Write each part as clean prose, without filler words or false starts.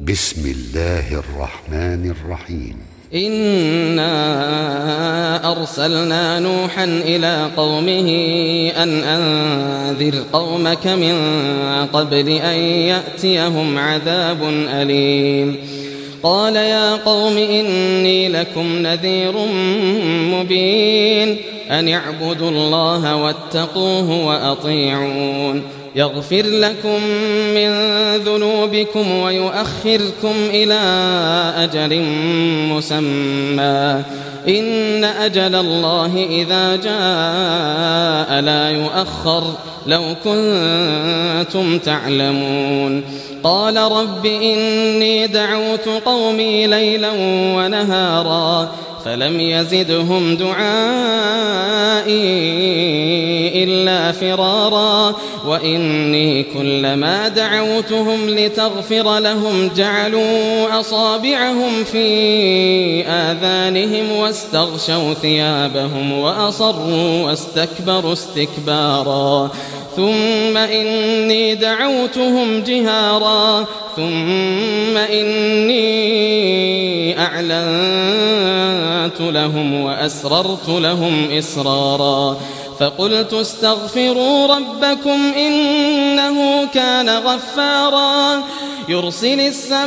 بسم الله الرحمن الرحيم. إنا أرسلنا نوحا إلى قومه أن أنذر قومك من قبل أن يأتيهم عذاب أليم. قال يا قوم إني لكم نذير مبين أن اعبدوا الله واتقوه وأطيعون يغفر لكم من ذنوبكم ويؤخركم إلى أجل مسمى إن أجل الله إذا جاء لا يؤخر لو كنتم تعلمون. قال رب إني دعوت قومي ليلا ونهارا فلم يزدهم دعائي إلا فرارا وإني كلما دعوتهم لتغفر لهم جعلوا أصابعهم في آذانهم واستغشوا ثيابهم وأصروا واستكبروا استكبارا ثم إني دعوتهم جهارا ثم إني أعلنت لهم وأسررت لهم إسرارا فقلت استغفروا ربكم إنه كان غفارا يرسل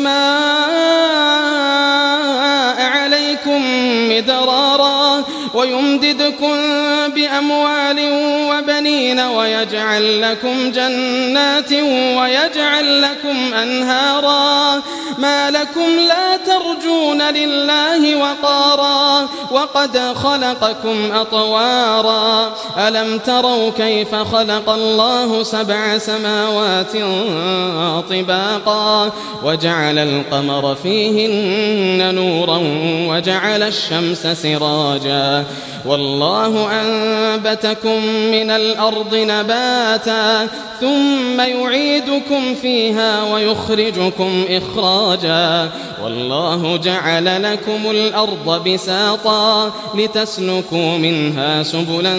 السماء عليكم مدرارا ويمددكم بأموال وبنين ويجعل لكم جنات ويجعل لكم أنهارا ما لكم لا ترجون لله وقارا وقد خلقكم أطوارا ألم تروا كيف خلق الله 7 سماوات طباقا وجعل القمر فيهن نورا وجعل الشمس سراجا والله أنبتكم من الأرض نباتا ثم يعيدكم فيها ويخرجكم إخراجا والله جعل لكم الأرض بساطا لتسلكوا منها سبلا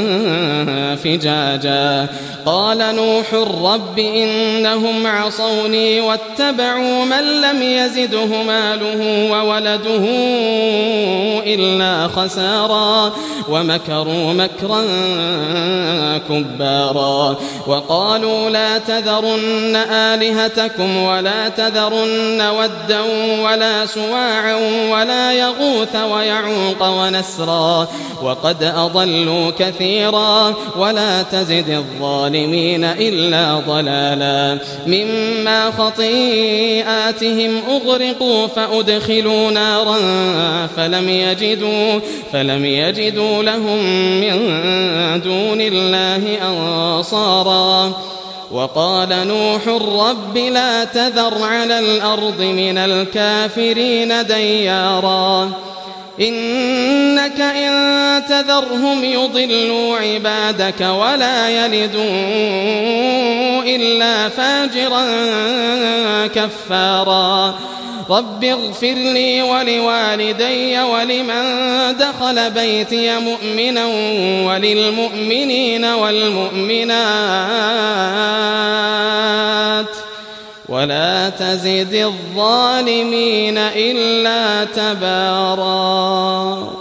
فجاجا قال نوح رب إنهم عصوني واتبعوا من لم يزده ماله وولده إلا خسارا ومكروا مكرا كبارا وقالوا لا تذرن آلهتكم ولا تذرن ودا ولا سواعا ولا يغوث ويعوق ونسرا وقد أضلوا كثيرا ولا تزد الظالمين إلا ضلالا مما خطيئاتهم أغرقوا فأدخلوا نارا فلم يجدوا لهم من دون الله أنصارا وقال نوح رب لا تذر على الأرض من الكافرين ديارا إنك إن تذرهم يضلوا عبادك ولا يلدوا إلا فاجرا كفارا رب اغفر لي ولوالدي ولمن دخل بيتي مؤمنا وللمؤمنين والمؤمنات ولا تزد الظالمين إلا تبارا.